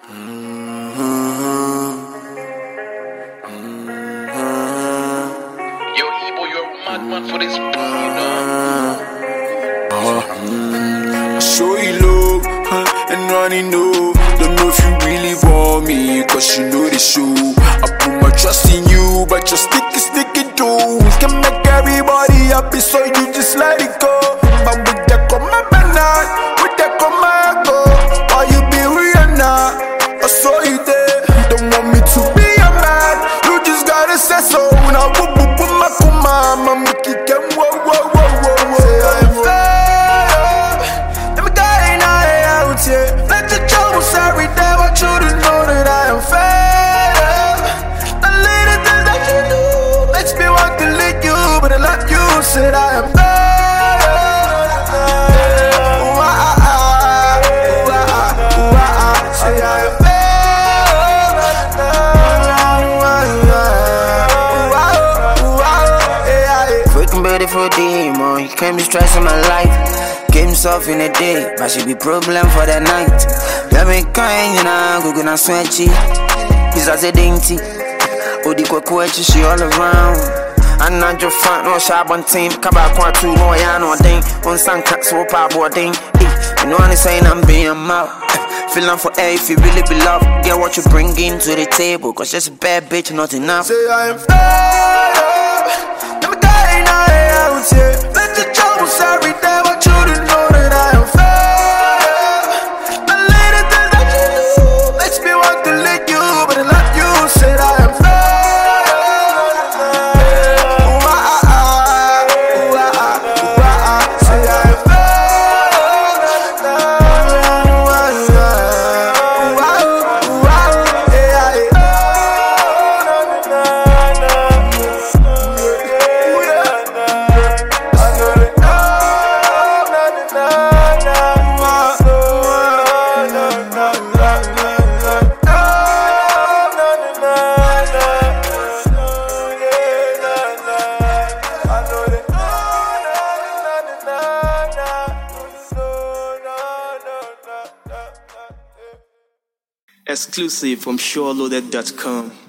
Yo, Ebo, you're a madman for this beat, you know. I show you love, and running know. Don't know if you really want me, cause you know the show. I put my trust in you, but you're sticking toes. Can make everybody happy, so you just let it go. But with that come my banana, with that come my go. Why you be Rihanna? I saw you there. Don't want me to be a man, you just gotta say so. Now boop boop boop my kuma, my Mickey can whoa whoa whoa whoa whoa. Say I'm fed, them guy out here. Let your troubles every day, want you to know that I am fed. The little things that you do makes me want to lick you, but I love you. Said I am fed. Say I am fed. Beautiful demon, you can't be stressing my life. Game soft in the day, but she be problem for the night. Let me kind, you know, go gonna sweaty. He's as a dainty. Odi kwa she all around. And not your front, no sharp on team. Kaba kwa two, no ya no ding. On sun cat so pa boarding. You know what I'm saying, I'm being out. Feeling for air if you really be loved. Get what you bring into the table, cause just a bad bitch, not enough. Say I am fed. Let me die out here. Let your troubles every day, want you to know that I am fed. The little things that you do makes me want to lick you, but I love you. Said I am fed. Say I am fed. Exclusive from SureLoaded.com.